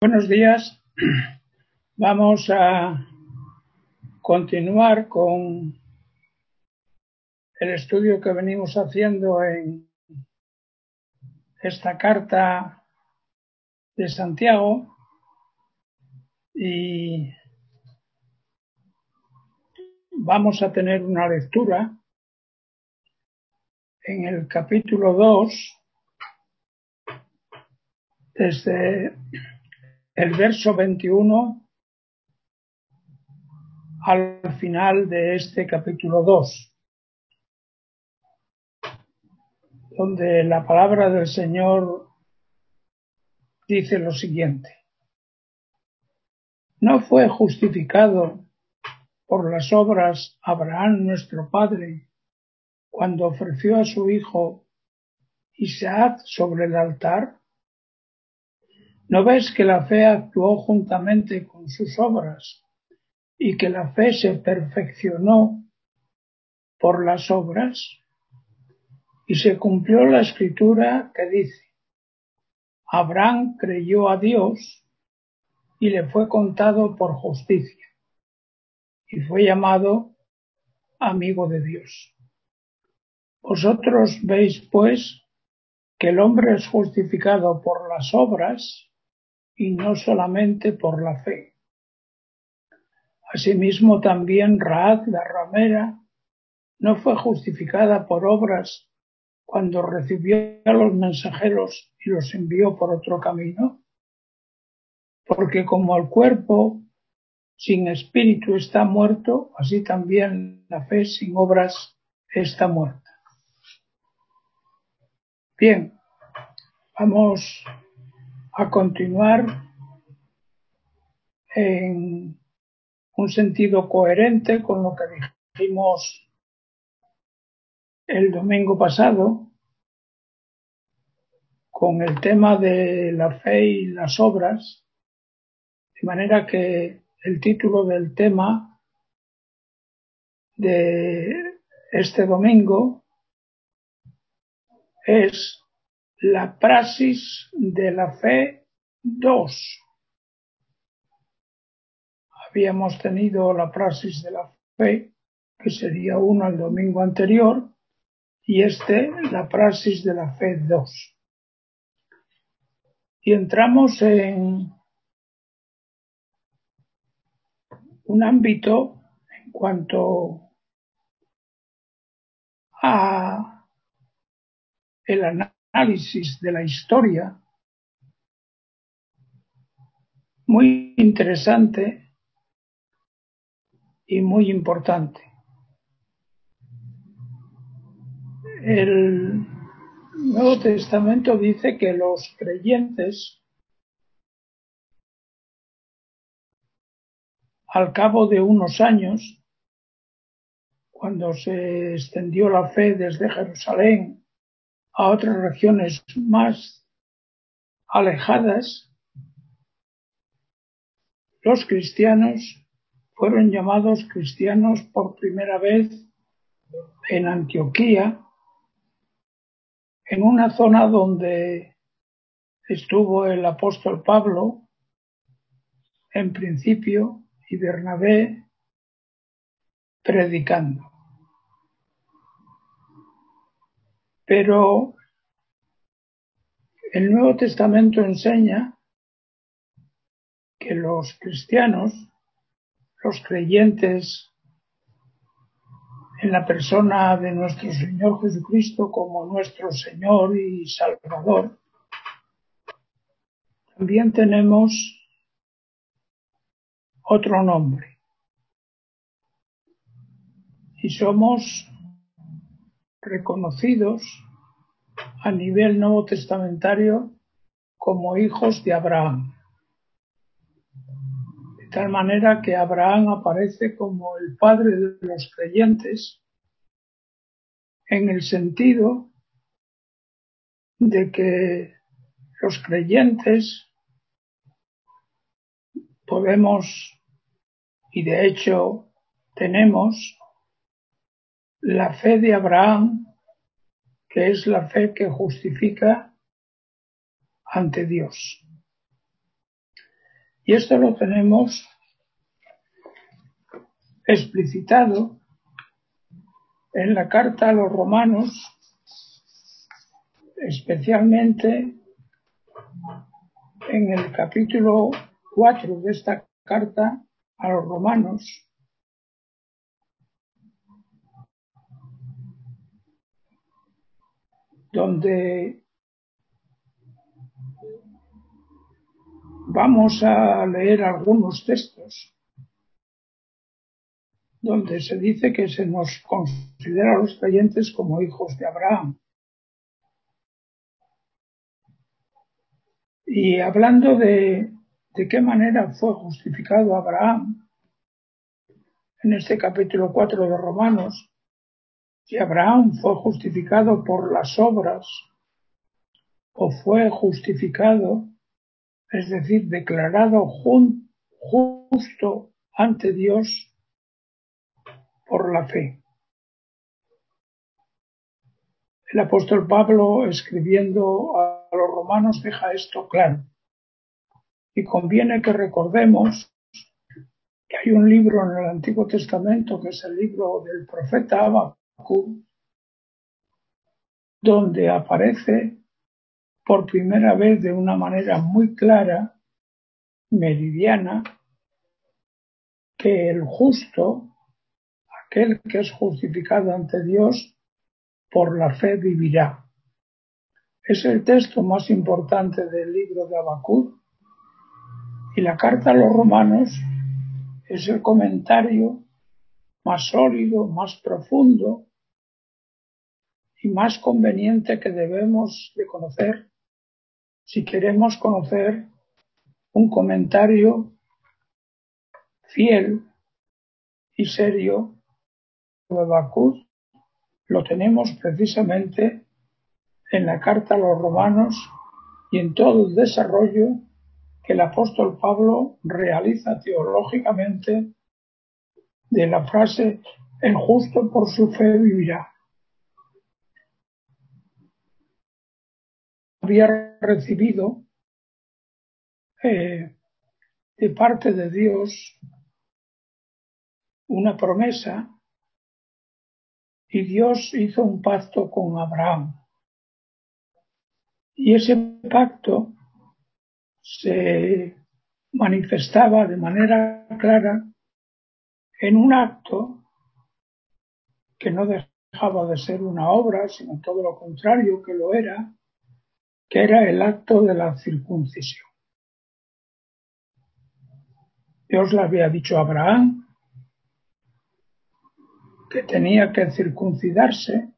Buenos días. Vamos a continuar con el estudio que venimos haciendo en esta carta de Santiago y vamos a tener una lectura en el capítulo 2 desde el verso 21 al final de este capítulo 2, donde la palabra del Señor dice lo siguiente: ¿no fue justificado por las obras Abraham nuestro padre cuando ofreció a su hijo Isaac sobre el altar? ¿No ves que la fe actuó juntamente con sus obras y que la fe se perfeccionó por las obras? Y se cumplió la escritura que dice: Abraham creyó a Dios y le fue contado por justicia, y fue llamado amigo de Dios. Vosotros veis, pues, que el hombre es justificado por las obras y no solamente por la fe. Asimismo también Rahab la ramera no fue justificada por obras cuando recibió a los mensajeros y los envió por otro camino, porque como el cuerpo sin espíritu está muerto, así también la fe sin obras está muerta. Bien, vamos a continuar en un sentido coherente con lo que dijimos el domingo pasado, con el tema de la fe y las obras, de manera que el título del tema de este domingo es la praxis de la fe 2. Habíamos tenido la praxis de la fe, que sería 1 el domingo anterior, y la praxis de la fe 2. Y entramos en un ámbito en cuanto a el análisis de la historia muy interesante y muy importante. El Nuevo Testamento dice que los creyentes, al cabo de unos años, cuando se extendió la fe desde Jerusalén a otras regiones más alejadas, los cristianos fueron llamados cristianos por primera vez en Antioquía, en una zona donde estuvo el apóstol Pablo en principio y Bernabé predicando. Pero el Nuevo Testamento enseña que los cristianos, los creyentes en la persona de nuestro Señor Jesucristo como nuestro Señor y Salvador, también tenemos otro nombre y somos reconocidos a nivel nuevo testamentario como hijos de Abraham. De tal manera que Abraham aparece como el padre de los creyentes, en el sentido de que los creyentes podemos, y de hecho tenemos, la fe de Abraham, que es la fe que justifica ante Dios. Y esto lo tenemos explicitado en la carta a los romanos, especialmente en el capítulo 4 de esta carta a los romanos, donde vamos a leer algunos textos donde se dice que se nos considera a los creyentes como hijos de Abraham. Y hablando de qué manera fue justificado Abraham, en este capítulo 4 de Romanos, si Abraham fue justificado por las obras o fue justificado, es decir, declarado justo ante Dios por la fe. El apóstol Pablo, escribiendo a los romanos, deja esto claro. Y conviene que recordemos que hay un libro en el Antiguo Testamento, que es el libro del profeta Habacuc, donde aparece por primera vez de una manera muy clara, meridiana, que el justo, aquel que es justificado ante Dios, por la fe vivirá. Es el texto más importante del libro de Habacuc, y la carta a los romanos es el comentario más sólido, más profundo y más conveniente que debemos de conocer si queremos conocer un comentario fiel y serio de Habacuc. Lo tenemos precisamente en la carta a los romanos y en todo el desarrollo que el apóstol Pablo realiza teológicamente de la frase el justo por su fe vivirá. Había recibido de parte de Dios una promesa y Dios hizo un pacto con Abraham. Y ese pacto se manifestaba de manera clara en un acto que no dejaba de ser una obra, sino todo lo contrario que lo era, que era el acto de la circuncisión. Dios le había dicho a Abraham que tenía que circuncidarse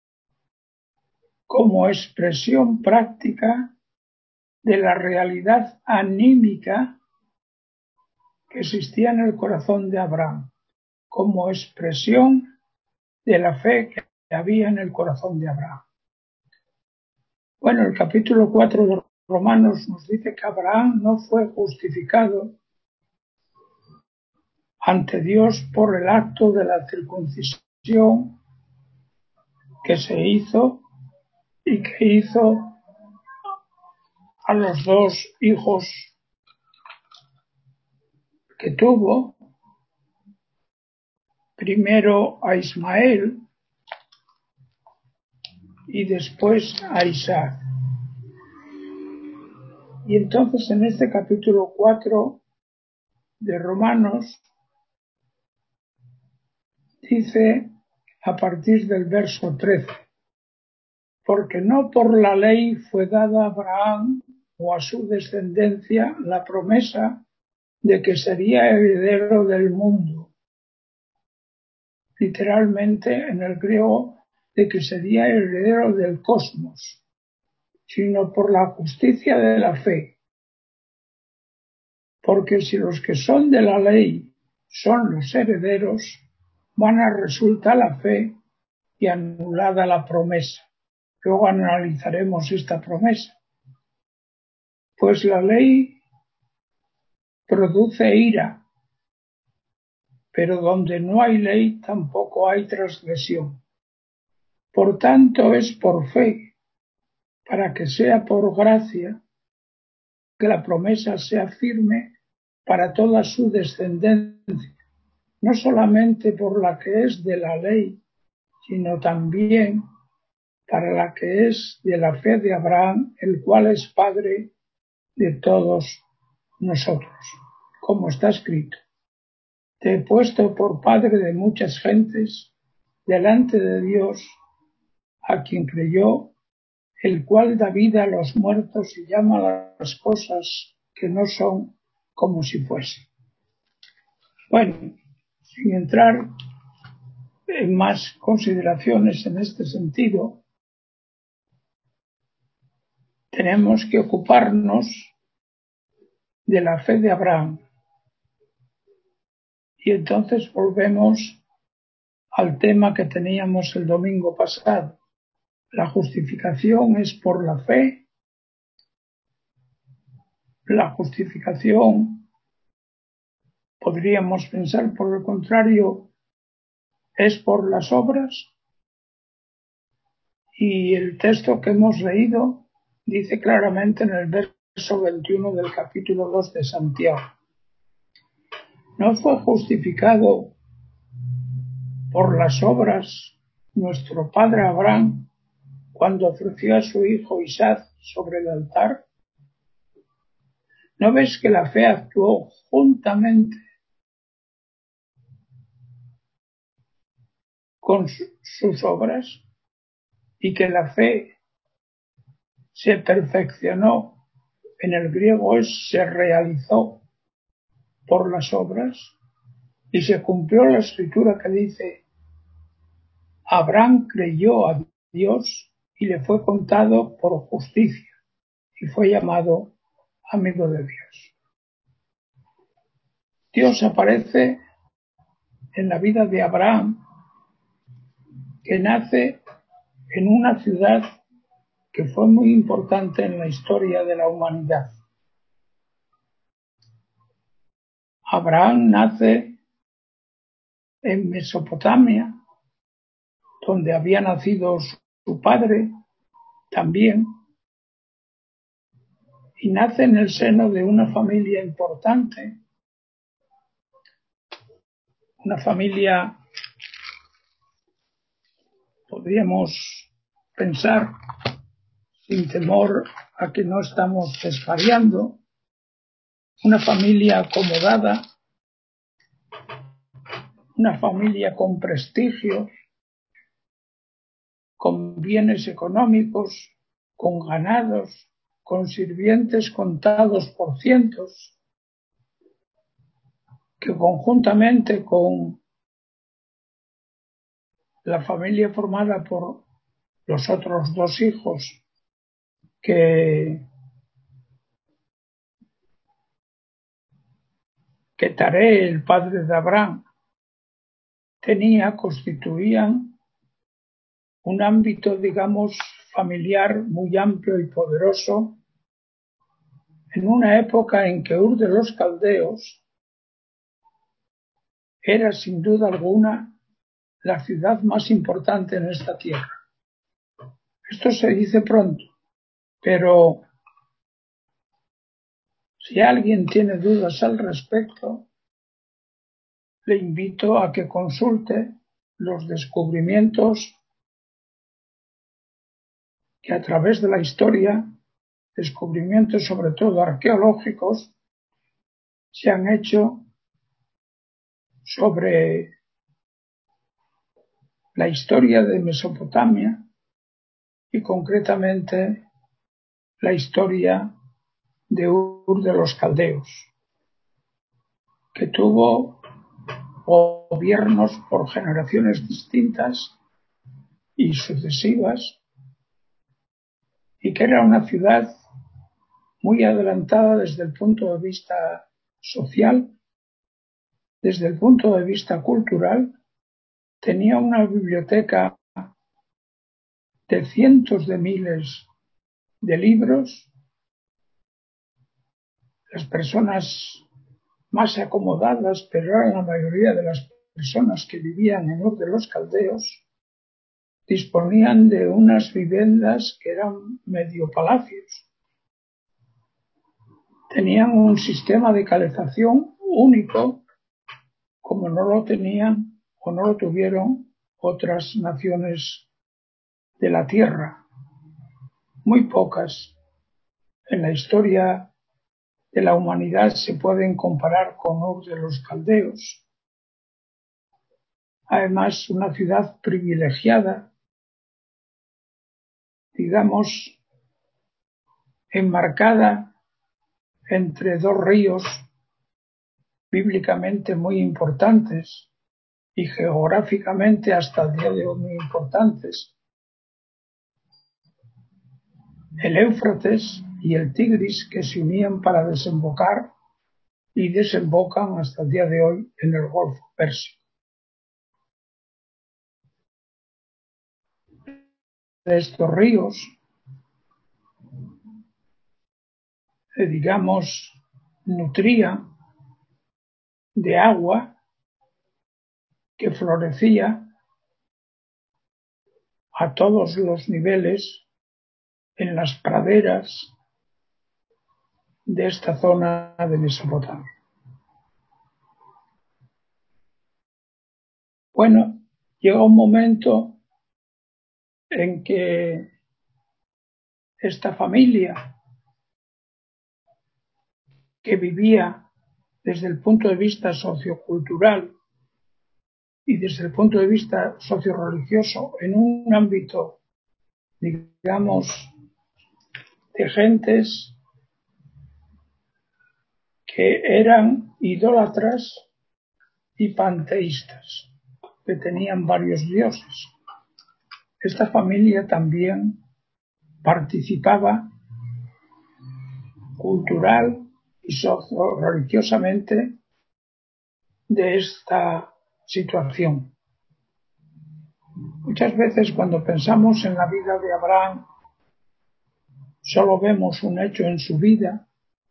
como expresión práctica de la realidad anímica que existía en el corazón de Abraham, como expresión de la fe que había en el corazón de Abraham. Bueno, el capítulo 4 de Romanos nos dice que Abraham no fue justificado ante Dios por el acto de la circuncisión que se hizo y que hizo a los dos hijos que tuvo, primero a Ismael y después a Isaac. Y entonces en este capítulo 4 de Romanos dice a partir del verso 13, porque no por la ley fue dada a Abraham o a su descendencia la promesa de que sería heredero del mundo, literalmente en el griego de que sería heredero del cosmos, sino por la justicia de la fe. Porque si los que son de la ley son los herederos, vana resulta la fe y anulada la promesa. Luego analizaremos esta promesa. Pues la ley produce ira, pero donde no hay ley tampoco hay transgresión. Por tanto es por fe, para que sea por gracia, que la promesa sea firme para toda su descendencia, no solamente por la que es de la ley, sino también para la que es de la fe de Abraham, el cual es Padre de todos nosotros, como está escrito: te he puesto por padre de muchas gentes delante de Dios, a quien creyó, el cual da vida a los muertos y llama a las cosas que no son como si fuesen. Bueno, sin entrar en más consideraciones en este sentido, tenemos que ocuparnos de la fe de Abraham. Y entonces volvemos al tema que teníamos el domingo pasado. La justificación es por la fe. La justificación, podríamos pensar por el contrario, es por las obras. Y el texto que hemos leído dice claramente en el verso 21 del capítulo 2 de Santiago: no fue justificado por las obras nuestro padre Abraham cuando ofreció a su hijo Isaac sobre el altar. ¿No ves que la fe actuó juntamente con sus obras y que la fe se perfeccionó? En el griego se realizó por las obras y se cumplió la escritura que dice: Abraham creyó a Dios y le fue contado por justicia y fue llamado amigo de Dios. Dios aparece en la vida de Abraham, que nace en una ciudad que fue muy importante en la historia de la humanidad. Abraham nace en Mesopotamia, donde había nacido su padre también, y nace en el seno de una familia importante, una familia, podríamos pensar, sin temor a que no estamos desvariando, una familia acomodada, una familia con prestigio, con bienes económicos, con ganados, con sirvientes contados por cientos, que conjuntamente con la familia formada por los otros dos hijos que Taré, el padre de Abraham, constituían un ámbito, digamos, familiar muy amplio y poderoso en una época en que Ur de los Caldeos era sin duda alguna la ciudad más importante en esta tierra. Esto se dice pronto, pero si alguien tiene dudas al respecto, le invito a que consulte los descubrimientos que a través de la historia, descubrimientos sobre todo arqueológicos, se han hecho sobre la historia de Mesopotamia y concretamente la historia de Ur de los Caldeos, que tuvo gobiernos por generaciones distintas y sucesivas, y que era una ciudad muy adelantada desde el punto de vista social, desde el punto de vista cultural. Tenía una biblioteca de cientos de miles de libros. Las personas más acomodadas, pero eran la mayoría de las personas que vivían en Ur de los Caldeos, disponían de unas viviendas que eran medio palacios. tenían un sistema de calefacción único, como no lo tenían o no lo tuvieron otras naciones de la Tierra. Muy pocas en la historia de la humanidad se pueden comparar con Ur de los Caldeos. Además, una ciudad privilegiada, digamos, enmarcada entre dos ríos bíblicamente muy importantes y geográficamente hasta el día de hoy muy importantes, el Éufrates y el Tigris, que se unían para desembocar y desembocan hasta el día de hoy en el Golfo Pérsico. De estos ríos, digamos, nutría de agua que florecía a todos los niveles en las praderas de esta zona de Mesopotamia. Bueno, llega un momento en que esta familia, que vivía desde el punto de vista sociocultural y desde el punto de vista socio-religioso en un ámbito, digamos, de gentes que eran idólatras y panteístas, que tenían varios dioses. Esta familia también participaba cultural y socio-religiosamente de esta situación. Muchas veces cuando pensamos en la vida de Abraham, solo vemos un hecho en su vida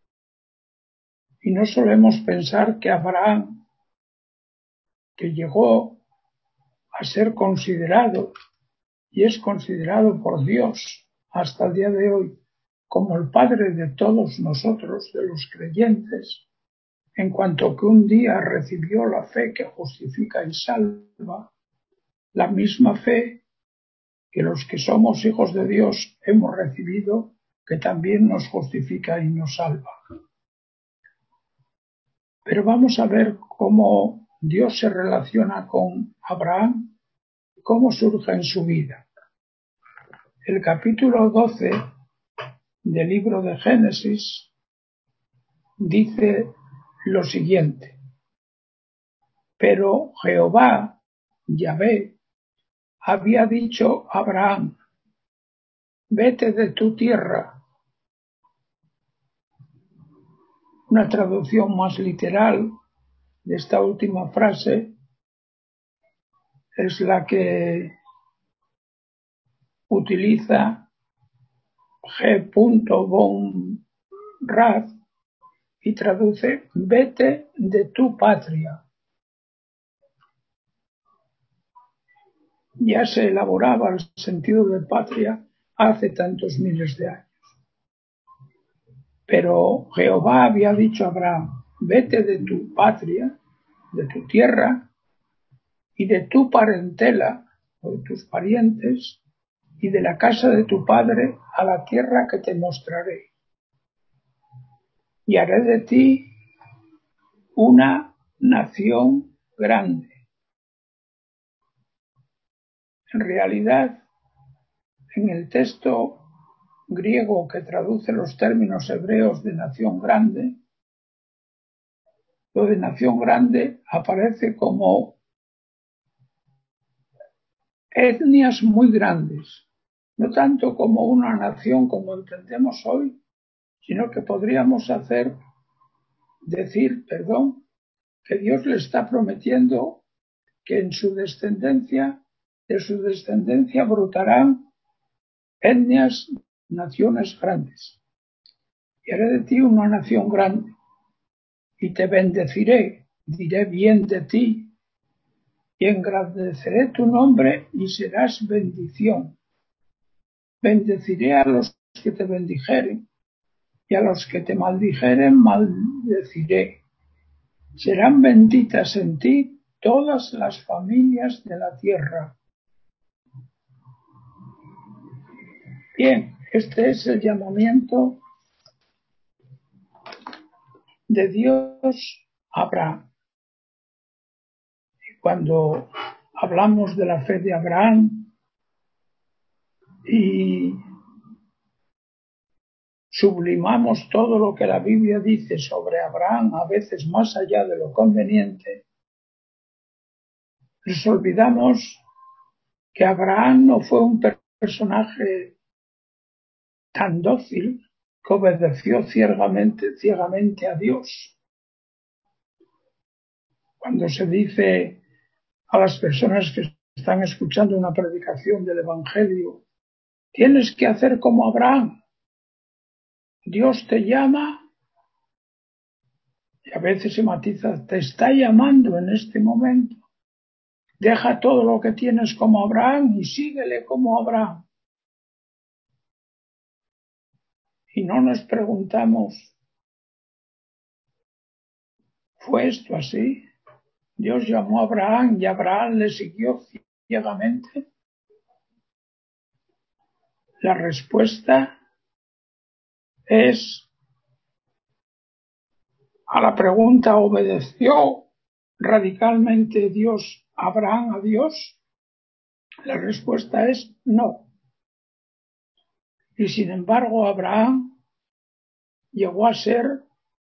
y no solemos pensar que Abraham, que llegó a ser considerado y es considerado por Dios hasta el día de hoy como el padre de todos nosotros, de los creyentes, en cuanto que un día recibió la fe que justifica y salva, la misma fe que los que somos hijos de Dios hemos recibido, que también nos justifica y nos salva. Pero vamos a ver cómo Dios se relaciona con Abraham y cómo surge en su vida. El capítulo 12 del libro de Génesis dice lo siguiente: pero Jehová, Yahvé, había dicho a Abraham: vete de tu tierra. Una traducción más literal de esta última frase es la que utiliza G. von Rath y traduce: vete de tu patria. Ya se elaboraba el sentido de patria hace tantos miles de años. Pero Jehová había dicho a Abraham: vete de tu patria, de tu tierra y de tu parentela o de tus parientes y de la casa de tu padre a la tierra que te mostraré. Y haré de ti una nación grande. En realidad, en el texto griego que traduce los términos hebreos de nación grande, lo de nación grande aparece como etnias muy grandes, no tanto como una nación como entendemos hoy, sino que podríamos decir, que Dios le está prometiendo que de su descendencia brotarán etnias, naciones grandes. Y haré de ti una nación grande, y te bendeciré, diré bien de ti, y engrandeceré tu nombre y serás bendición. Bendeciré a los que te bendijeren, y y a los que te maldijeren maldeciré. Serán benditas en ti todas las familias de la tierra. Bien, este es el llamamiento de Dios a Abraham. Y cuando hablamos de la fe de Abraham y sublimamos todo lo que la Biblia dice sobre Abraham, a veces más allá de lo conveniente, nos olvidamos que Abraham no fue un personaje tan dócil que obedeció ciegamente a Dios. Cuando se dice a las personas que están escuchando una predicación del Evangelio, tienes que hacer como Abraham, Dios te llama, y a veces se matiza, te está llamando en este momento, deja todo lo que tienes como Abraham y síguele como Abraham. Y no nos preguntamos, ¿fue esto así? Dios llamó a Abraham y Abraham le siguió ciegamente. La respuesta es a la pregunta, ¿obedeció radicalmente Dios Abraham a Dios? La respuesta es no. Y sin embargo, Abraham llegó a ser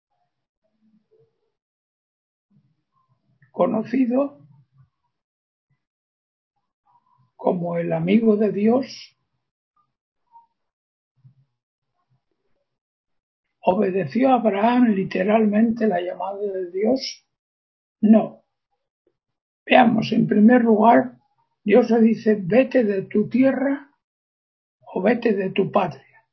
conocido como el amigo de Dios. ¿Obedeció Abraham literalmente la llamada de Dios? No. Veamos, en primer lugar, Dios le dice, vete de tu tierra o vete de tu patria.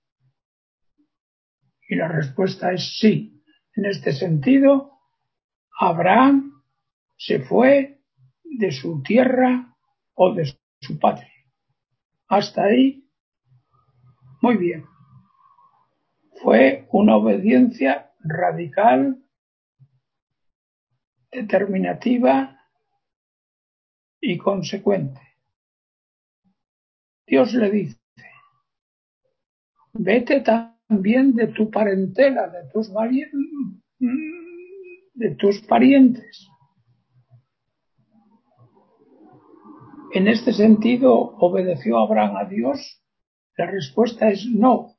Y la respuesta es sí. En este sentido, Abraham se fue de su tierra o de su patria. Hasta ahí, muy bien. Fue una obediencia radical, determinativa y consecuente. Dios le dice, vete también de tu parentela, de tus parientes. En este sentido, ¿obedeció Abraham a Dios? La respuesta es no.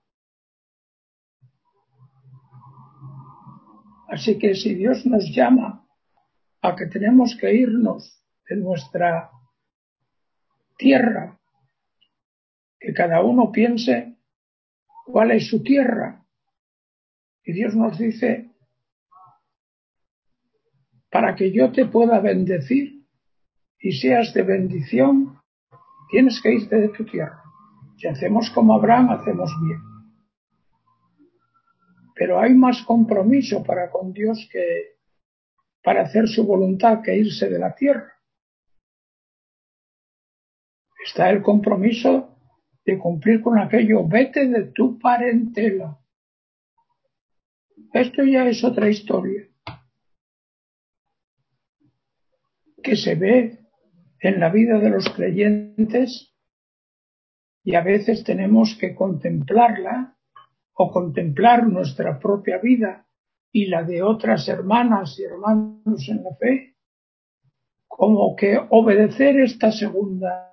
Así que si Dios nos llama a que tenemos que irnos de nuestra tierra, que cada uno piense cuál es su tierra. Y Dios nos dice, para que yo te pueda bendecir y seas de bendición, tienes que irte de tu tierra. Si hacemos como Abraham, hacemos bien. Pero hay más compromiso para con Dios que para hacer su voluntad que irse de la tierra. Está el compromiso de cumplir con aquello, vete de tu parentela. Esto ya es otra historia que se ve en la vida de los creyentes y a veces tenemos que contemplarla o contemplar nuestra propia vida y la de otras hermanas y hermanos en la fe, como que obedecer esta segunda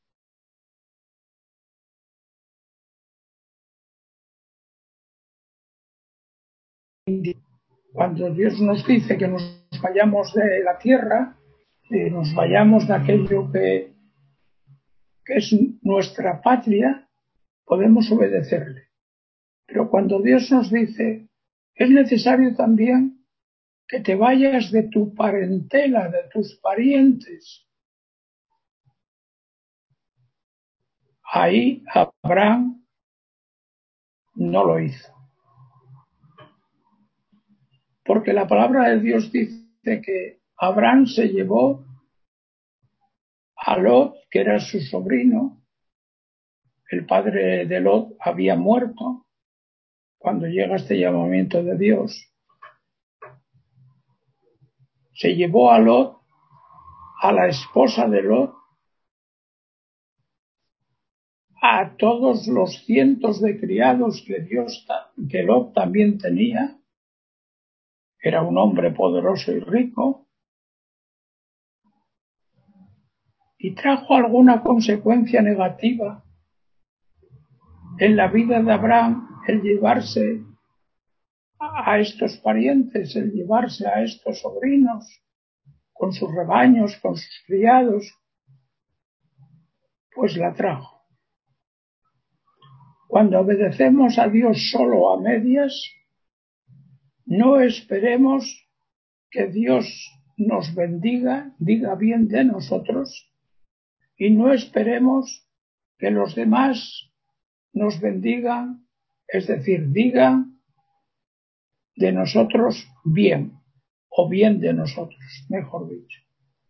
cuando Dios nos dice que nos vayamos de la tierra, nos vayamos de aquello que es nuestra patria, podemos obedecerle. Pero cuando Dios nos dice, es necesario también que te vayas de tu parentela, de tus parientes. Ahí Abraham no lo hizo. Porque la palabra de Dios dice que Abraham se llevó a Lot, que era su sobrino. El padre de Lot había muerto cuando llega este llamamiento de Dios, se llevó a Lot, a la esposa de Lot, a todos los cientos de criados que Lot también tenía. Era un hombre poderoso y rico, y trajo alguna consecuencia negativa en la vida de Abraham el llevarse a estos parientes, el llevarse a estos sobrinos con sus rebaños, con sus criados, pues la trajo. Cuando obedecemos a Dios solo a medias, no esperemos que Dios nos bendiga, diga bien de nosotros, y no esperemos que los demás nos bendigan, es decir, digan de nosotros bien, o bien de nosotros, mejor dicho.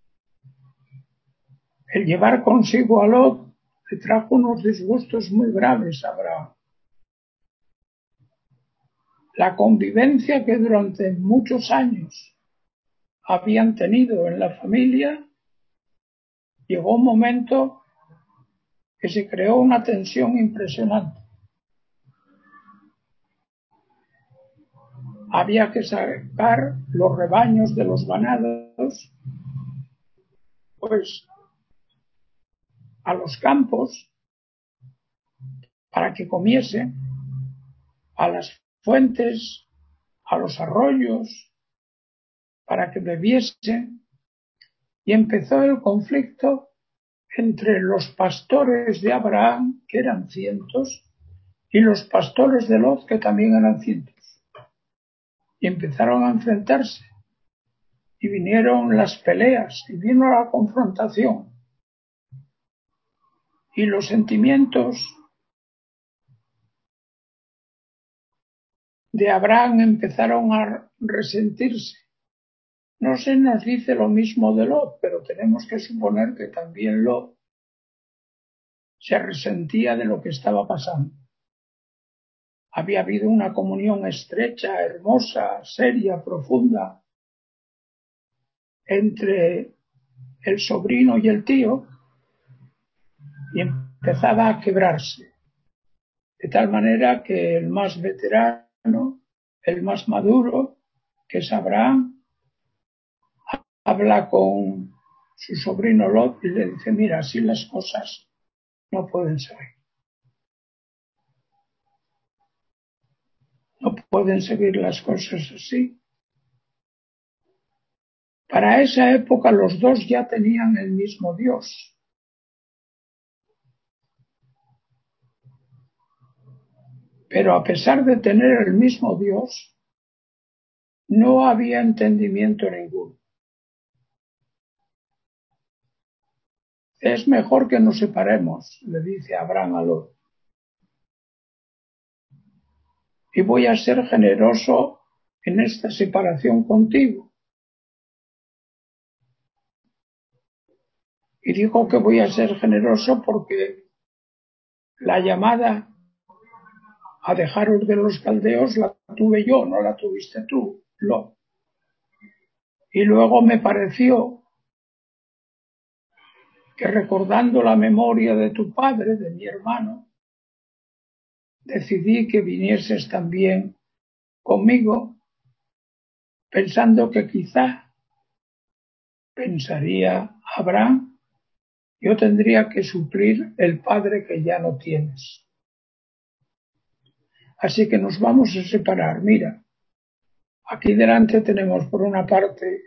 El llevar consigo a Lot le trajo unos disgustos muy graves a Abraham. La convivencia que durante muchos años habían tenido en la familia, llegó un momento que se creó una tensión impresionante. Había que sacar los rebaños de los ganados, pues, a los campos para que comiesen, a las fuentes, a los arroyos, para que bebiesen, y empezó el conflicto entre los pastores de Abraham, que eran cientos, y los pastores de Lot, que también eran cientos. Y empezaron a enfrentarse, y vinieron las peleas, y vino la confrontación, y los sentimientos de Abraham empezaron a resentirse. No se nos dice lo mismo de Lot, pero tenemos que suponer que también Lot se resentía de lo que estaba pasando. Había habido una comunión estrecha, hermosa, seria, profunda entre el sobrino y el tío, y empezaba a quebrarse. De tal manera que el más veterano, el más maduro, que es Abraham, habla con su sobrino Lot y le dice: mira, así las cosas no pueden seguir. No pueden seguir las cosas así. Para esa época los dos ya tenían el mismo Dios. Pero a pesar de tener el mismo Dios, no había entendimiento ninguno. Es mejor que nos separemos, le dice Abraham a Lot. Y voy a ser generoso en esta separación contigo. Y digo que voy a ser generoso porque la llamada a dejaros de los caldeos la tuve yo, no la tuviste tú, Lot. Y luego me pareció que, recordando la memoria de tu padre, de mi hermano, decidí que vinieses también conmigo, pensando que quizá, pensaría Abraham, yo tendría que suplir el padre que ya no tienes. Así que nos vamos a separar. Mira, aquí delante tenemos por una parte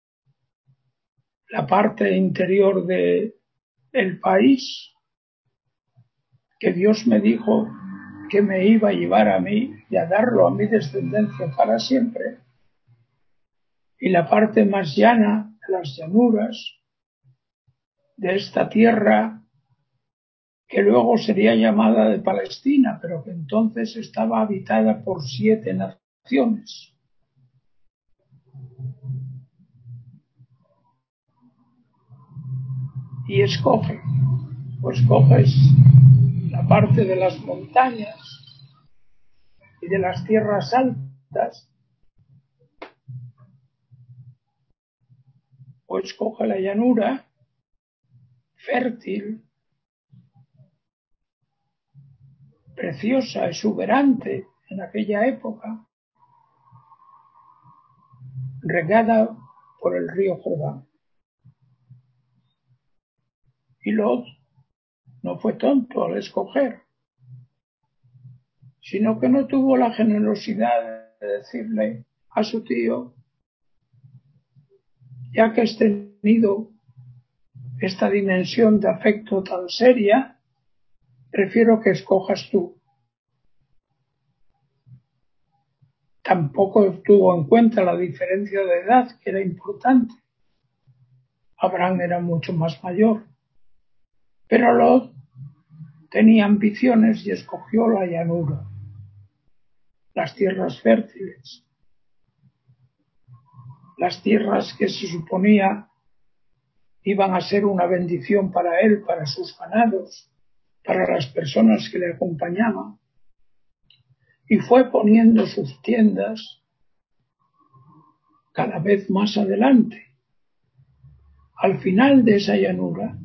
la parte interior del país, que Dios me dijo que me iba a llevar a mí y a darlo a mi descendencia para siempre, y la parte más llana, las llanuras de esta tierra, que luego sería llamada de Palestina, pero que entonces estaba habitada por 7 naciones. Y escoge, pues coges la parte de las montañas y y de las tierras altas, o escoge la llanura fértil, preciosa, exuberante en aquella época, regada por el río Jordán. Y Lot no fue tonto al escoger, sino que no tuvo la generosidad de decirle a su tío: ya que has tenido esta dimensión de afecto tan seria, prefiero que escojas tú. Tampoco tuvo en cuenta la diferencia de edad, que era importante. Abraham era mucho más mayor, pero Lot tenía ambiciones y escogió la llanura, las tierras fértiles, las tierras que se suponía iban a ser una bendición para él, para sus ganados, para las personas que le acompañaban, y fue poniendo sus tiendas cada vez más adelante. Al final de esa llanura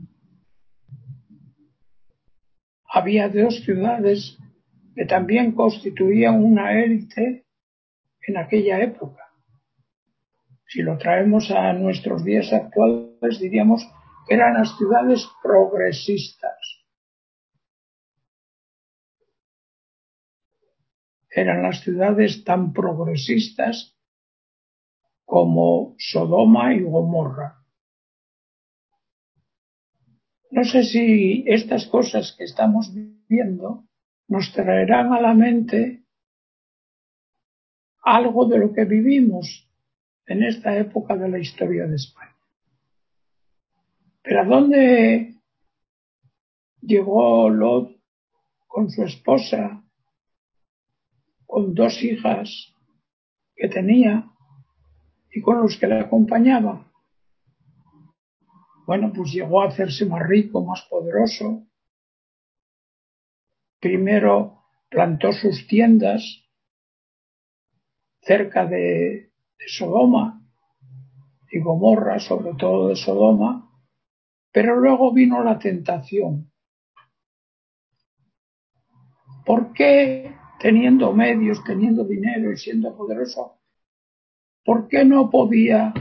había dos ciudades que también constituían una élite en aquella época. Si lo traemos a nuestros días actuales, diríamos que eran las ciudades progresistas. Eran las ciudades tan progresistas como Sodoma y Gomorra. No sé si estas cosas que estamos viendo nos traerán a la mente algo de lo que vivimos en esta época de la historia de España. Pero ¿a dónde llegó Lot con su esposa, con dos hijas que tenía y con los que le acompañaban? Bueno, pues llegó a hacerse más rico, más poderoso. Primero plantó sus tiendas cerca de Sodoma y Gomorra, sobre todo de Sodoma, pero luego vino la tentación. ¿Por qué, teniendo medios, teniendo dinero y siendo poderoso, por qué no podía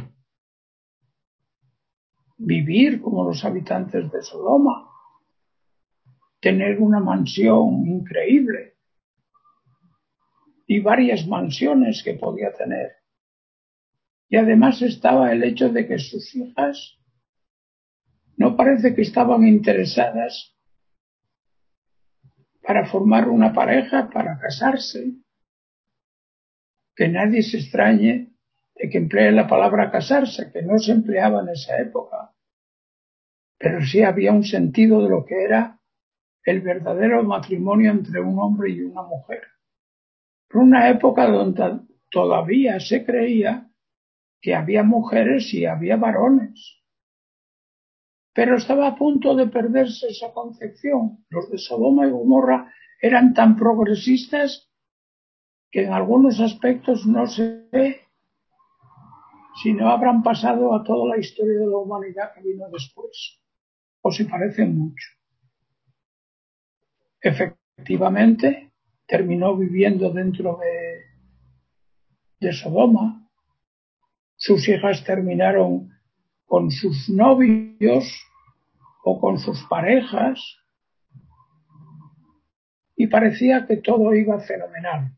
vivir como los habitantes de Sodoma, tener una mansión increíble y varias mansiones que podía tener? Y además estaba el hecho de que sus hijas no parece que estaban interesadas para formar una pareja, para casarse. Que nadie se extrañe de que emplee la palabra casarse, que no se empleaba en esa época, pero sí había un sentido de lo que era el verdadero matrimonio entre un hombre y una mujer. En una época donde todavía se creía que había mujeres y había varones, pero estaba a punto de perderse esa concepción. Los de Sodoma y Gomorra eran tan progresistas que en algunos aspectos no se ve si no habrán pasado a toda la historia de la humanidad que vino después, o si parecen mucho. Efectivamente, terminó viviendo dentro de Sodoma. Sus hijas terminaron con sus novios o con sus parejas y parecía que todo iba fenomenal.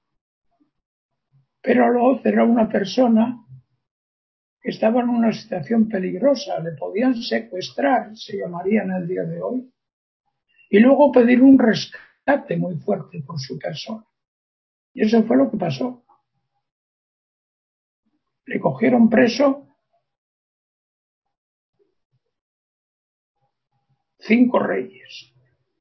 Pero Lot era una persona que estaba en una situación peligrosa, le podían secuestrar, se llamaría en el día de hoy, y luego pedir un rescate muy fuerte por su persona. Y eso fue lo que pasó. Le cogieron preso 5 reyes.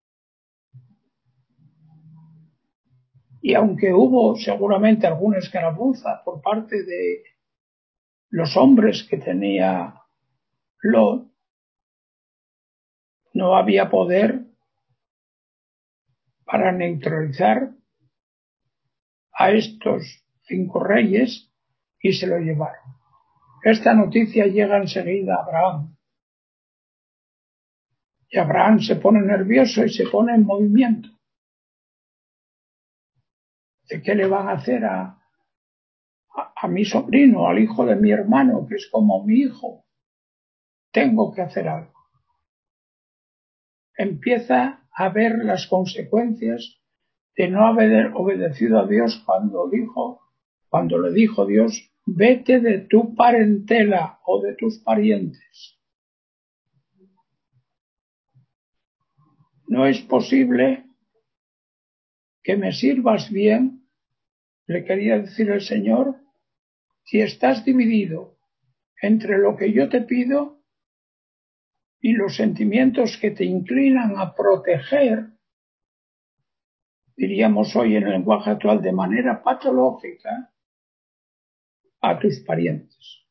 Y aunque hubo seguramente alguna escaramuza por parte de los hombres que tenía Lot, no había poder para neutralizar a estos 5 reyes y se lo llevaron. Esta noticia llega enseguida a Abraham. Y Abraham se pone nervioso y se pone en movimiento. ¿De qué le van a hacer a mi sobrino, al hijo de mi hermano, que es como mi hijo? Tengo que hacer algo. Empieza a ver las consecuencias de no haber obedecido a Dios cuando le dijo Dios, vete de tu parentela o de tus parientes. No es posible que me sirvas bien, le quería decir el Señor, si estás dividido entre lo que yo te pido y los sentimientos que te inclinan a proteger, diríamos hoy en el lenguaje actual de manera patológica, a tus parientes.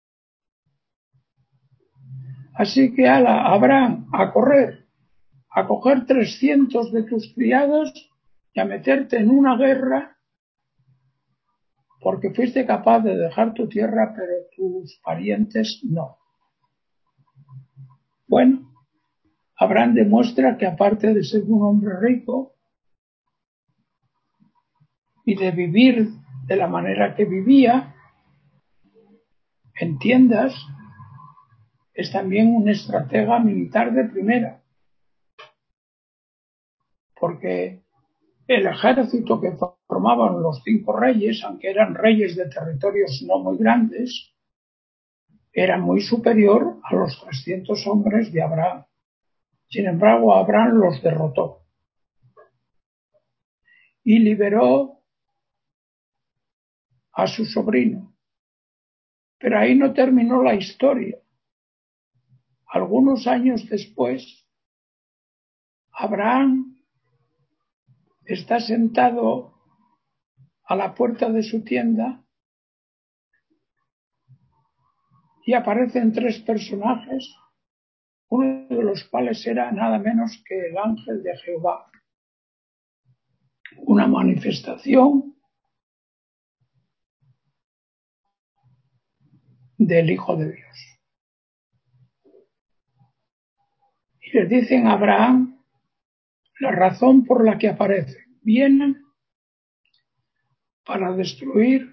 Así que Abraham, a coger 300 de tus criados y a meterte en una guerra porque fuiste capaz de dejar tu tierra, pero tus parientes no. Bueno, Abraham demuestra que aparte de ser un hombre rico y de vivir de la manera que vivía, en tiendas, es también un estratega militar de primera, porque el ejército que formaban los 5 reyes, aunque eran reyes de territorios no muy grandes, era muy superior a los 300 hombres de Abraham. Sin embargo, Abraham los derrotó y liberó a su sobrino. Pero ahí no terminó la historia. Algunos años después, Abraham está sentado a la puerta de su tienda y aparecen 3 personajes, uno de los cuales era nada menos que el ángel de Jehová, una manifestación del Hijo de Dios. Y le dicen a Abraham la razón por la que aparecen. Vienen para destruir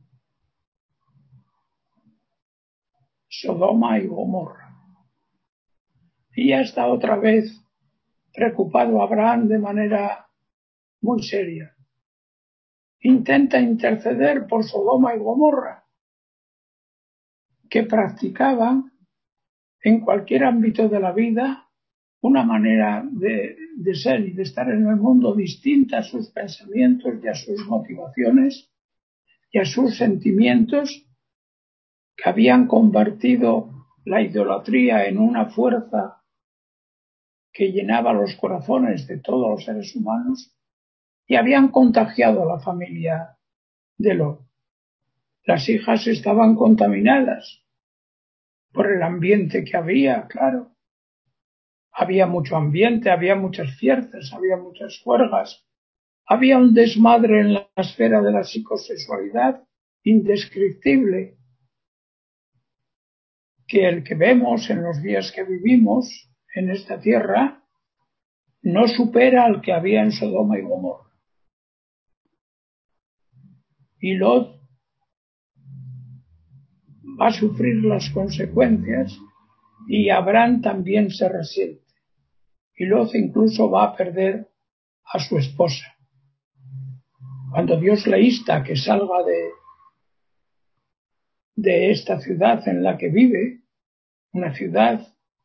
Sodoma y Gomorra. Y ya está otra vez preocupado Abraham de manera muy seria. Intenta interceder por Sodoma y Gomorra, que practicaban en cualquier ámbito de la vida una manera de ser y de estar en el mundo distinta a sus pensamientos y a sus motivaciones y a sus sentimientos, que habían convertido la idolatría en una fuerza que llenaba los corazones de todos los seres humanos y habían contagiado a la familia de Lot. Las hijas estaban contaminadas por el ambiente que había, claro. Había mucho ambiente, había muchas fiestas, había muchas juergas, había un desmadre en la esfera de la psicosexualidad indescriptible, que el que vemos en los días que vivimos en esta tierra no supera al que había en Sodoma y Gomorra. Y Lot va a sufrir las consecuencias y Abraham también se resiente. Y Lot incluso va a perder a su esposa. Cuando Dios le insta a que salga de esta ciudad en la que vive, una ciudad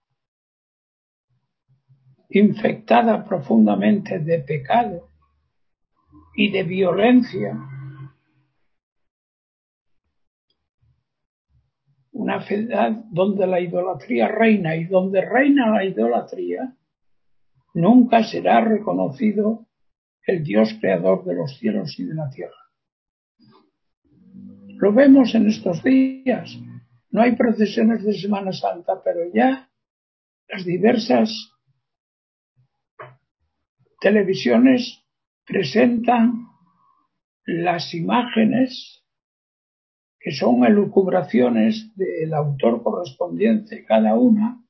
infectada profundamente de pecado y de violencia, una ciudad donde la idolatría reina, y donde reina la idolatría, nunca será reconocido el Dios creador de los cielos y de la tierra. Lo vemos en estos días. No hay procesiones de Semana Santa, pero ya las diversas televisiones presentan las imágenes, que son elucubraciones del autor correspondiente cada una,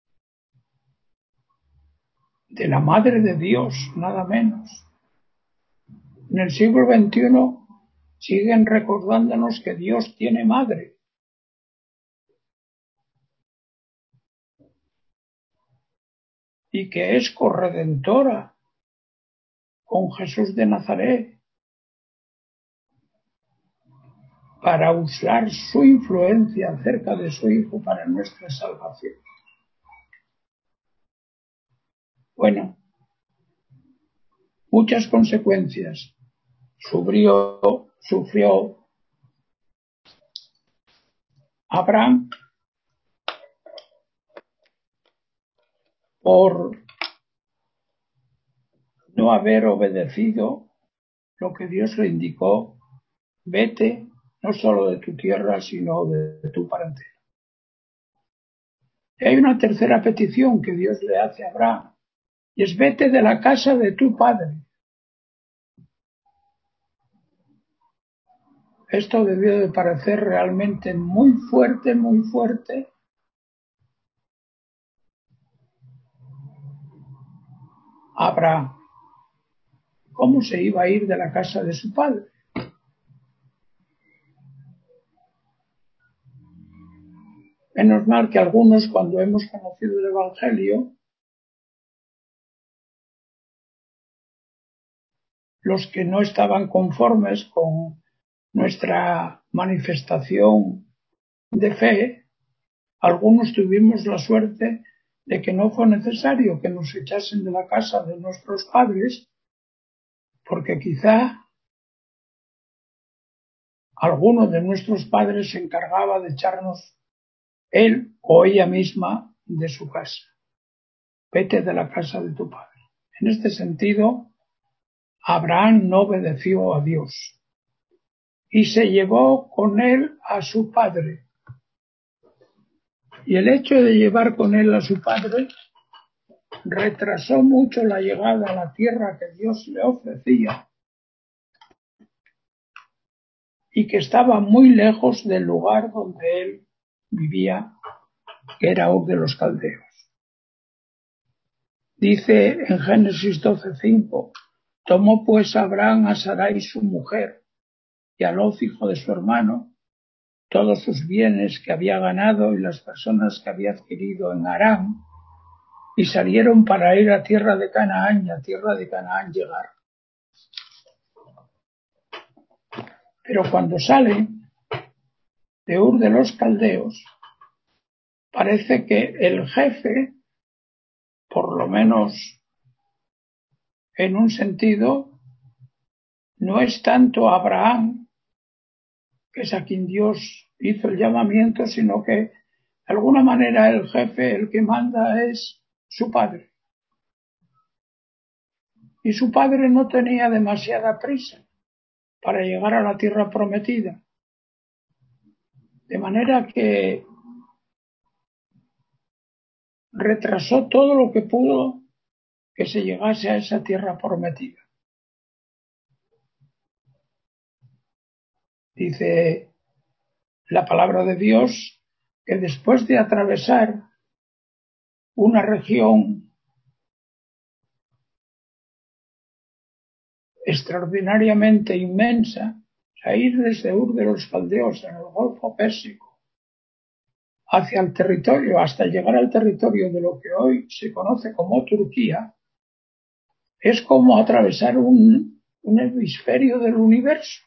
de la Madre de Dios, nada menos. En el siglo XXI siguen recordándonos que Dios tiene madre. Y que es corredentora con Jesús de Nazaret para usar su influencia acerca de su Hijo para nuestra salvación. Bueno, muchas consecuencias sufrió Abraham por no haber obedecido lo que Dios le indicó: vete no solo de tu tierra, sino de tu parentela. Y hay una tercera petición que Dios le hace a Abraham, y es: vete de la casa de tu padre. Esto debió de parecer realmente muy fuerte, muy fuerte. Abraham, ¿cómo se iba a ir de la casa de su padre? Menos mal que algunos, cuando hemos conocido el Evangelio, los que no estaban conformes con nuestra manifestación de fe, algunos tuvimos la suerte de que no fue necesario que nos echasen de la casa de nuestros padres, porque quizá alguno de nuestros padres se encargaba de echarnos, él o ella misma, de su casa. Vete de la casa de tu padre. En este sentido, Abraham no obedeció a Dios y se llevó con él a su padre. Y el hecho de llevar con él a su padre retrasó mucho la llegada a la tierra que Dios le ofrecía y que estaba muy lejos del lugar donde él vivía, que era Ur de los Caldeos. Dice en Génesis 12:5: tomó pues Abraham a Sarai su mujer y a Lot hijo de su hermano, todos sus bienes que había ganado y las personas que había adquirido en Harán, y salieron para ir a tierra de Canaán, y a tierra de Canaán llegaron. Pero cuando salen de Ur de los Caldeos, parece que el jefe, por lo menos en un sentido, no es tanto Abraham, que es a quien Dios hizo el llamamiento, sino que de alguna manera el jefe, el que manda, es su padre. Y su padre no tenía demasiada prisa para llegar a la tierra prometida. De manera que retrasó todo lo que pudo que se llegase a esa tierra prometida. Dice la palabra de Dios que después de atravesar una región extraordinariamente inmensa, a ir desde Ur de los Caldeos en el Golfo Pérsico hacia el territorio, hasta llegar al territorio de lo que hoy se conoce como Turquía, es como atravesar un hemisferio del universo.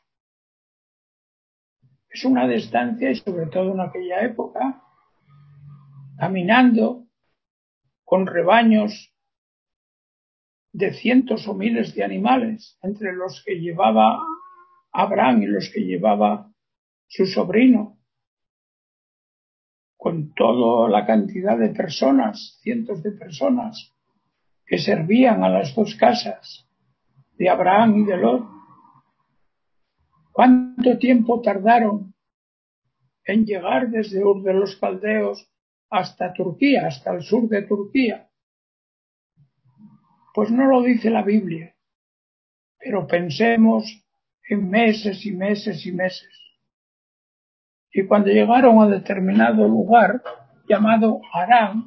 Es una distancia, y sobre todo en aquella época, caminando con rebaños de cientos o miles de animales, entre los que llevaba Abraham y los que llevaba su sobrino, con toda la cantidad de personas, cientos de personas, que servían a las dos casas de Abraham y de Lot. ¿Cuánto tiempo tardaron en llegar desde Ur de los Caldeos hasta Turquía, hasta el sur de Turquía? Pues no lo dice la Biblia, pero pensemos en meses y meses y meses. Y cuando llegaron a determinado lugar llamado Harán,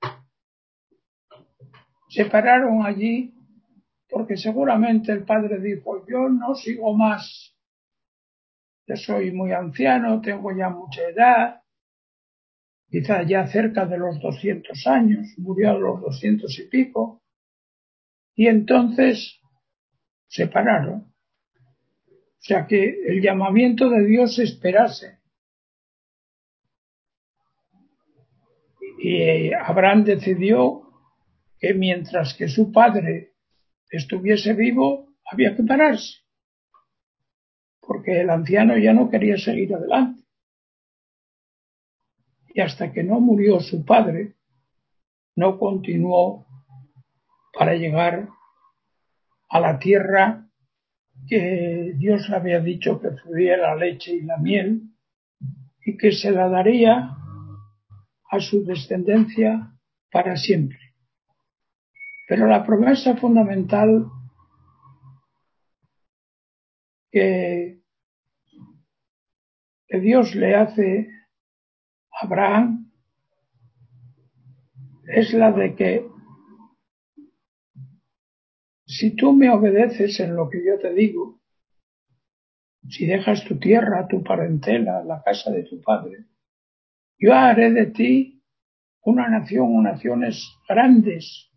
se pararon allí porque seguramente el padre dijo: yo no sigo más, yo soy muy anciano, tengo ya mucha edad, quizá ya cerca de los 200 años, murió a los 200 y pico, y entonces se pararon. O sea que el llamamiento de Dios esperase. Y Abraham decidió que mientras que su padre estuviese vivo, había que pararse, porque el anciano ya no quería seguir adelante. Y hasta que no murió su padre, no continuó para llegar a la tierra que Dios había dicho que fluía la leche y la miel, y que se la daría a su descendencia para siempre. Pero la promesa fundamental que Dios le hace a Abraham es la de que si tú me obedeces en lo que yo te digo, si dejas tu tierra, tu parentela, la casa de tu padre, yo haré de ti una nación o naciones grandes,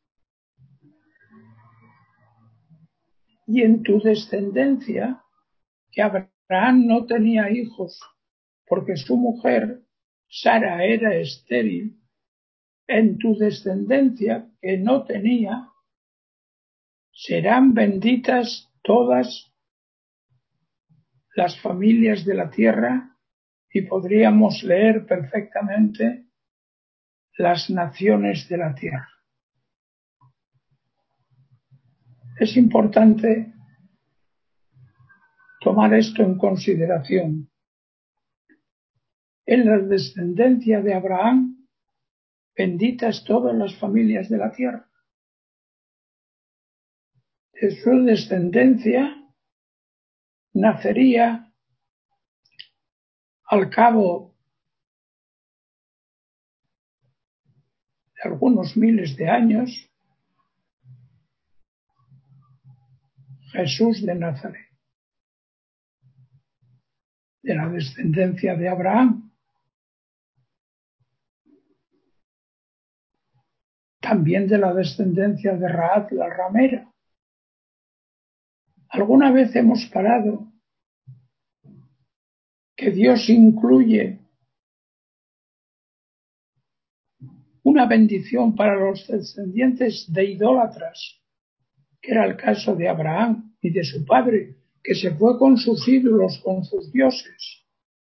y en tu descendencia, que Abraham no tenía hijos porque su mujer Sara era estéril, en tu descendencia, que no tenía, serán benditas todas las familias de la tierra, y podríamos leer perfectamente las naciones de la tierra. Es importante tomar esto en consideración. En la descendencia de Abraham, benditas todas las familias de la tierra. De su descendencia nacería al cabo de algunos miles de años Jesús de Nazaret, de la descendencia de Abraham. También de la descendencia de Rahab la ramera. ¿Alguna vez hemos parado que Dios incluye una bendición para los descendientes de idólatras, que era el caso de Abraham y de su padre, que se fue con sus ídolos, con sus dioses?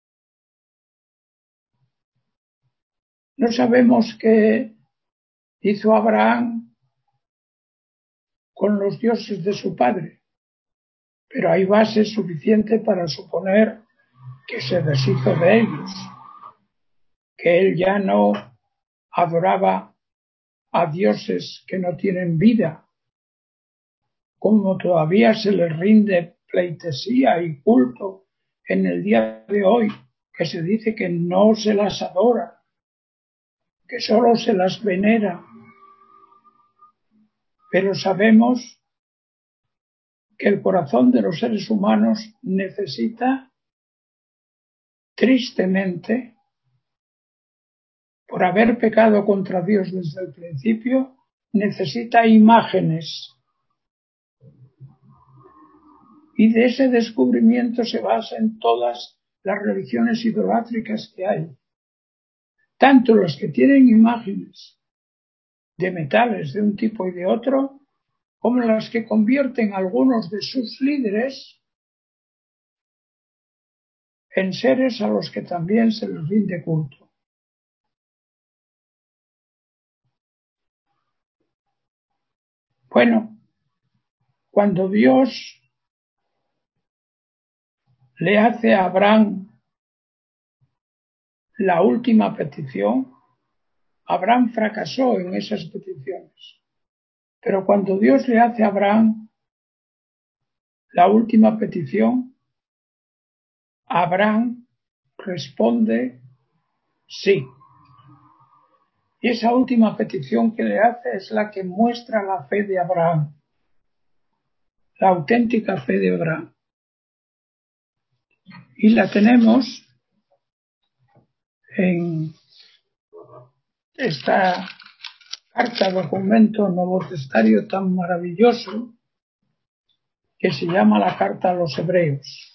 No sabemos qué hizo Abraham con los dioses de su padre, pero hay base suficiente para suponer que se deshizo de ellos, que él ya no adoraba a dioses que no tienen vida, como todavía se les rinde pleitesía y culto en el día de hoy, que se dice que no se las adora, que solo se las venera. Pero sabemos que el corazón de los seres humanos necesita, tristemente, por haber pecado contra Dios desde el principio, necesita imágenes. Y de ese descubrimiento se basan todas las religiones idolátricas que hay. Tanto las que tienen imágenes de metales de un tipo y de otro, como las que convierten a algunos de sus líderes en seres a los que también se les rinde culto. Bueno, cuando Dios le hace a Abraham la última petición, Abraham fracasó en esas peticiones. Pero cuando Dios le hace a Abraham la última petición, Abraham responde sí. Y esa última petición que le hace es la que muestra la fe de Abraham, la auténtica fe de Abraham. Y la tenemos en esta carta, documento novotestario tan maravilloso que se llama la Carta a los Hebreos.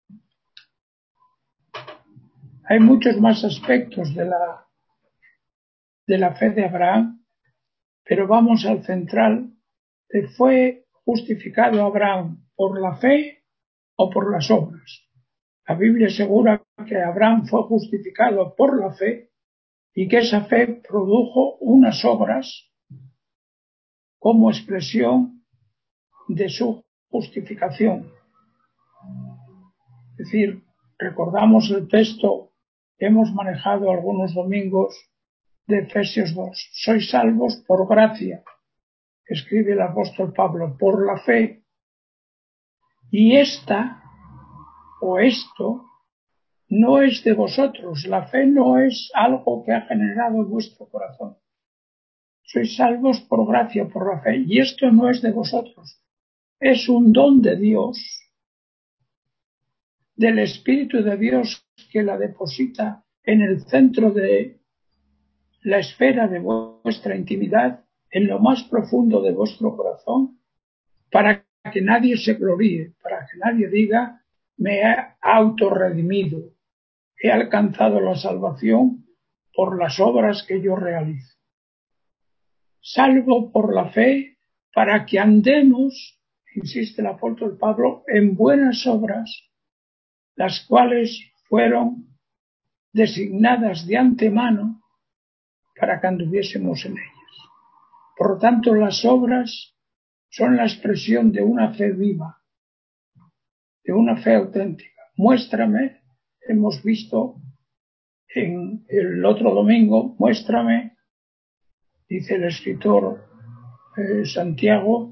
Hay muchos más aspectos de la fe de Abraham, pero vamos al central. ¿Fue justificado Abraham por la fe o por las obras? La Biblia asegura que Abraham fue justificado por la fe y que esa fe produjo unas obras como expresión de su justificación. Es decir, recordamos el texto que hemos manejado algunos domingos de Efesios 2. Sois salvos por gracia, escribe el apóstol Pablo, por la fe. Y esta o esto no es de vosotros. La fe no es algo que ha generado en vuestro corazón. Sois salvos por gracia, por la fe. Y esto no es de vosotros. Es un don de Dios, del Espíritu de Dios que la deposita en el centro de la esfera de vuestra intimidad, en lo más profundo de vuestro corazón, para que nadie se gloríe, para que nadie diga, me he autorredimido, he alcanzado la salvación por las obras que yo realizo. Salvo por la fe para que andemos, insiste el apóstol Pablo, en buenas obras, las cuales fueron designadas de antemano para que anduviésemos en ellas. Por lo tanto, las obras son la expresión de una fe viva, de una fe auténtica. Muéstrame, hemos visto en el otro domingo, muéstrame, dice el escritor Santiago,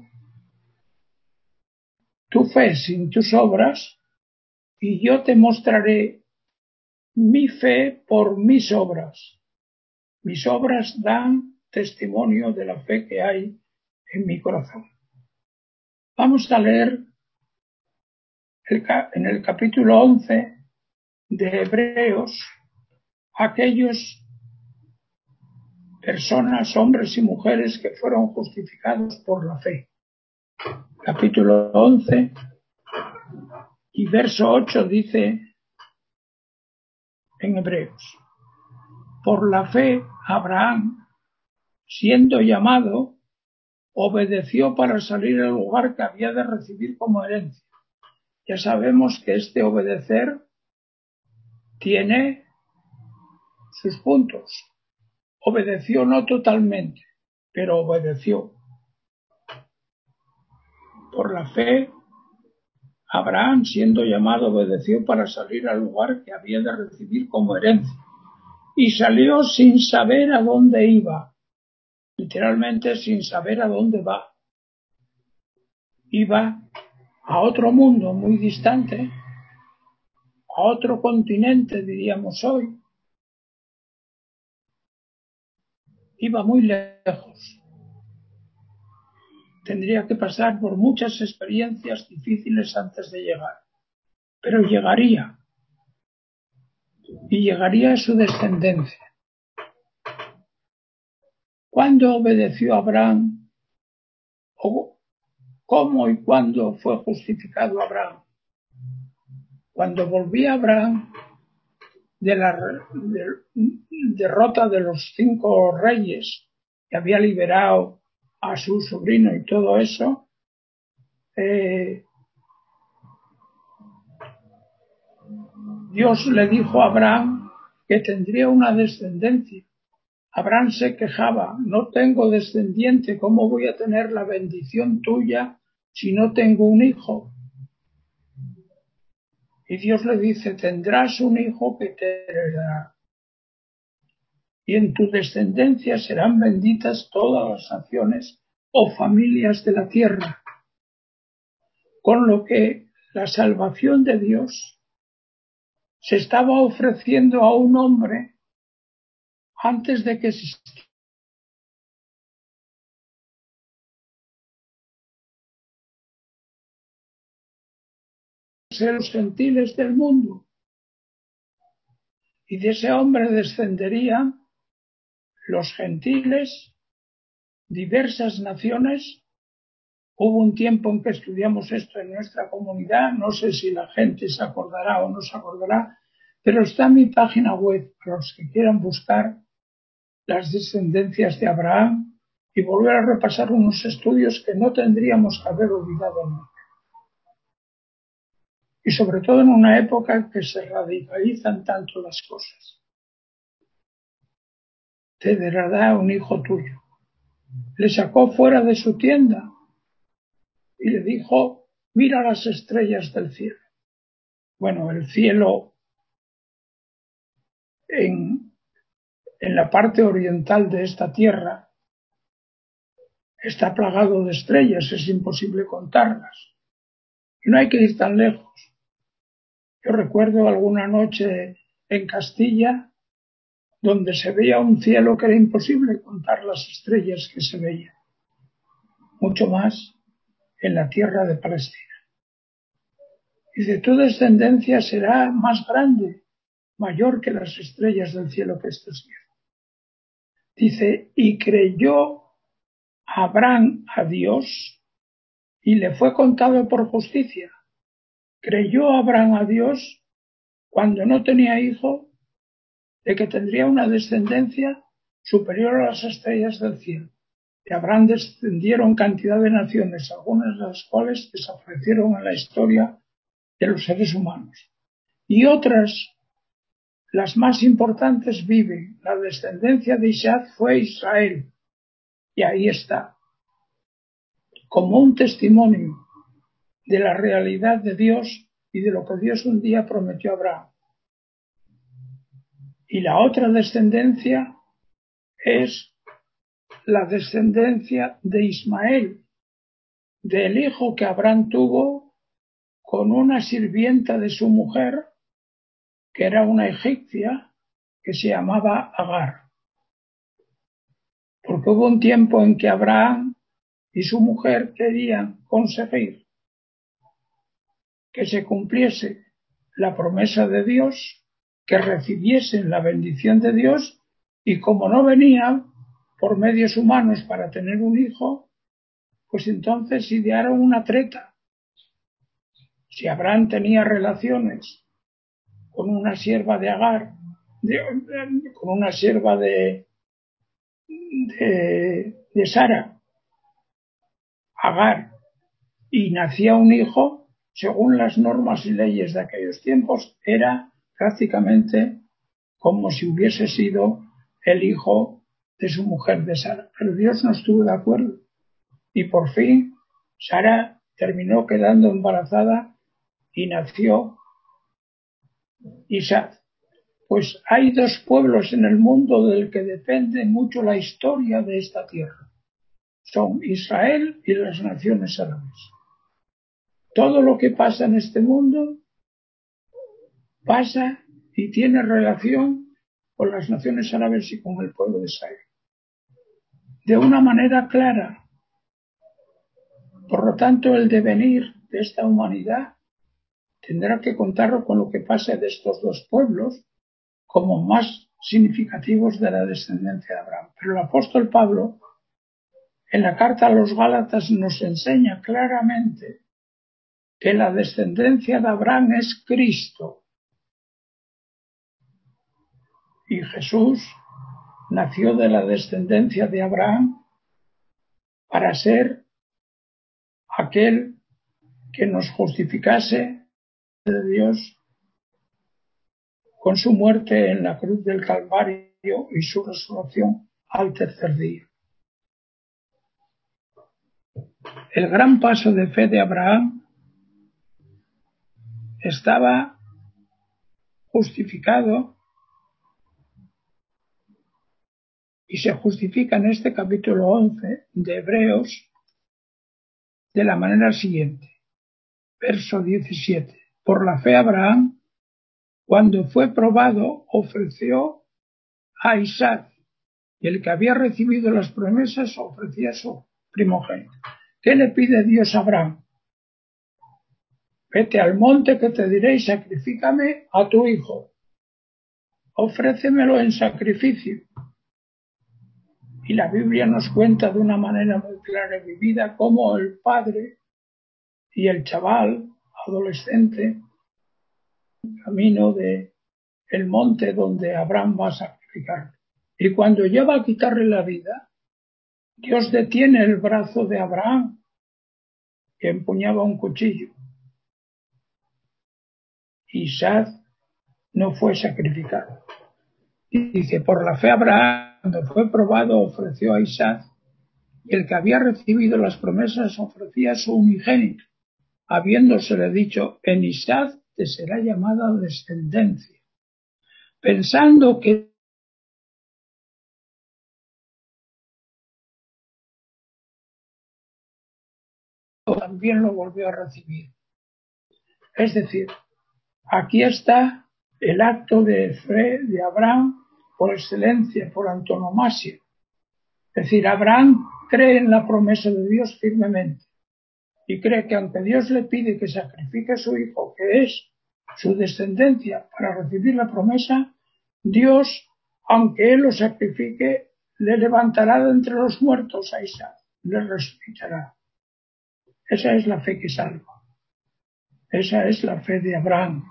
tu fe sin tus obras y yo te mostraré mi fe por mis obras. Mis obras dan testimonio de la fe que hay en mi corazón. Vamos a leer en el capítulo 11 de Hebreos aquellos personas, hombres y mujeres que fueron justificados por la fe. Capítulo 11 y verso 8 dice en Hebreos: por la fe Abraham, siendo llamado, obedeció para salir al lugar que había de recibir como herencia. Ya sabemos que este obedecer tiene sus puntos. Obedeció no totalmente, pero obedeció. Por la fe, Abraham, siendo llamado, obedeció para salir al lugar que había de recibir como herencia. Y salió sin saber a dónde iba. Literalmente sin saber a dónde va. Iba a otro mundo muy distante, a otro continente, diríamos hoy. Iba muy lejos. Tendría que pasar por muchas experiencias difíciles antes de llegar, pero llegaría, y llegaría a su descendencia. ¿Cuándo obedeció Abraham? ¿O cómo y cuándo fue justificado Abraham? Cuando volvía Abraham de la derrota de los 5 reyes que había liberado a su sobrino y todo eso, Dios le dijo a Abraham que tendría una descendencia. Abraham se quejaba, no tengo descendiente, ¿cómo voy a tener la bendición tuya si no tengo un hijo? Y Dios le dice, tendrás un hijo que te heredará. Y en tu descendencia serán benditas todas las naciones o familias de la tierra. Con lo que la salvación de Dios se estaba ofreciendo a un hombre antes de que existiesen los gentiles del mundo. Y de ese hombre descenderían los gentiles, diversas naciones. Hubo un tiempo en que estudiamos esto en nuestra comunidad, no sé si la gente se acordará o no se acordará, pero está en mi página web para los que quieran buscar las descendencias de Abraham y volver a repasar unos estudios que no tendríamos que haber olvidado nunca. Y sobre todo en una época en que se radicalizan tanto las cosas. Te dará un hijo tuyo. Le sacó fuera de su tienda y le dijo, mira las estrellas del cielo. Bueno, el cielo en la parte oriental de esta tierra está plagado de estrellas, es imposible contarlas. Y no hay que ir tan lejos. Yo recuerdo alguna noche en Castilla donde se veía un cielo que era imposible contar las estrellas que se veían. Mucho más en la tierra de Palestina. Dice, tu descendencia será más grande, mayor que las estrellas del cielo que estás viendo. Dice, y creyó Abraham a Dios y le fue contado por justicia. Creyó Abraham a Dios cuando no tenía hijo, de que tendría una descendencia superior a las estrellas del cielo. De Abraham descendieron cantidad de naciones, algunas de las cuales desaparecieron en la historia de los seres humanos. Y otras, las más importantes, viven. La descendencia de Isaac fue Israel. Y ahí está, como un testimonio de la realidad de Dios y de lo que Dios un día prometió a Abraham. Y la otra descendencia es la descendencia de Ismael, del hijo que Abraham tuvo con una sirvienta de su mujer, que era una egipcia, que se llamaba Agar. Porque hubo un tiempo en que Abraham y su mujer querían conseguir que se cumpliese la promesa de Dios, que recibiesen la bendición de Dios, y como no venían por medios humanos para tener un hijo, pues entonces idearon una treta. Si Abraham tenía relaciones con una sierva de Agar, con una sierva de Sara, Agar, y nacía un hijo, según las normas y leyes de aquellos tiempos, era prácticamente como si hubiese sido el hijo de su mujer de Sara. Pero Dios no estuvo de acuerdo. Y por fin Sara terminó quedando embarazada y nació Isaac. Pues hay dos pueblos en el mundo del que depende mucho la historia de esta tierra. Son Israel y las naciones árabes. Todo lo que pasa en este mundo pasa y tiene relación con las naciones árabes y con el pueblo de Israel. De una manera clara. Por lo tanto, el devenir de esta humanidad tendrá que contar con lo que pasa de estos dos pueblos como más significativos de la descendencia de Abraham. Pero el apóstol Pablo, en la carta a los Gálatas, nos enseña claramente que la descendencia de Abraham es Cristo. Y Jesús nació de la descendencia de Abraham para ser aquel que nos justificase de Dios con su muerte en la cruz del Calvario y su resurrección al tercer día. El gran paso de fe de Abraham estaba justificado y se justifica en este capítulo 11 de Hebreos de la manera siguiente. Verso 17. Por la fe Abraham, Cuando fue probado, ofreció a Isaac, y el que había recibido las promesas ofrecía a su primogénito. ¿Qué le pide Dios a Abraham? Vete al monte que te diré y sacrifícame a tu hijo. Ofrécemelo en sacrificio. Y la Biblia nos cuenta de una manera muy clara y vivida cómo el padre y el chaval adolescente camino de el monte donde Abraham va a sacrificar. Y cuando lleva a quitarle la vida, Dios detiene el brazo de Abraham, que empuñaba un cuchillo. Isaac no fue sacrificado. Y dice, por la fe Abraham, cuando fue probado, ofreció a Isaac, y el que había recibido las promesas ofrecía a su unigénito, habiéndosele dicho, en Isaac te será llamada descendencia, pensando que también lo volvió a recibir. Es decir, aquí está el acto de fe de Abraham por excelencia, por antonomasia. Es decir, Abraham cree en la promesa de Dios firmemente y cree que aunque Dios le pide que sacrifique a su hijo, que es su descendencia, para recibir la promesa, Dios, aunque él lo sacrifique, le levantará de entre los muertos a Isaac, le resucitará. Esa es la fe que salva. Esa es la fe de Abraham.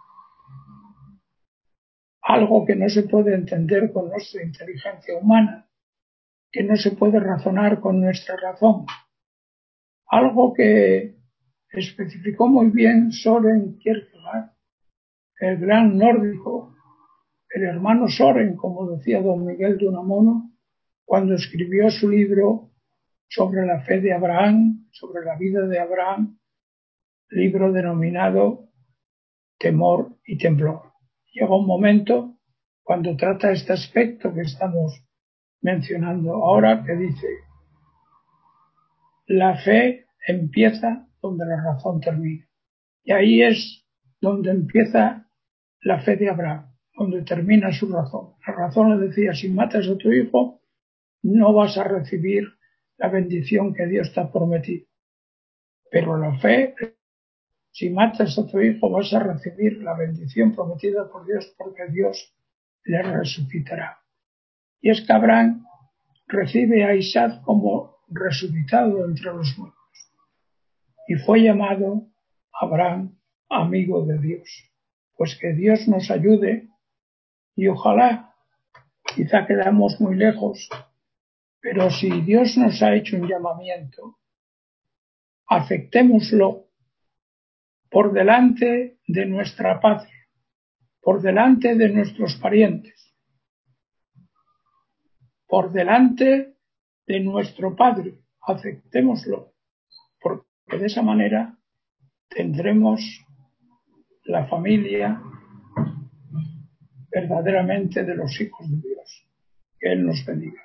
Algo que no se puede entender con nuestra inteligencia humana, que no se puede razonar con nuestra razón. Algo que especificó muy bien Søren Kierkegaard, el gran nórdico, el hermano Søren, como decía don Miguel de Unamuno, cuando escribió su libro sobre la fe de Abraham, sobre la vida de Abraham, libro denominado Temor y Temblor. Llega un momento cuando trata este aspecto que estamos mencionando ahora, que dice, la fe empieza donde la razón termina. Y ahí es donde empieza la fe de Abraham, donde termina su razón. La razón le decía, si matas a tu hijo, no vas a recibir la bendición que Dios te ha prometido. Pero la fe, si matas a tu hijo, vas a recibir la bendición prometida por Dios, porque Dios le resucitará. Y es que Abraham recibe a Isaac como resucitado entre los muertos. Y fue llamado Abraham amigo de Dios. Pues que Dios nos ayude y ojalá, quizá quedamos muy lejos, pero si Dios nos ha hecho un llamamiento, aceptémoslo por delante de nuestra patria, por delante de nuestros parientes, por delante de nuestro Padre, aceptémoslo, porque de esa manera tendremos la familia verdaderamente de los hijos de Dios. Que Él nos bendiga.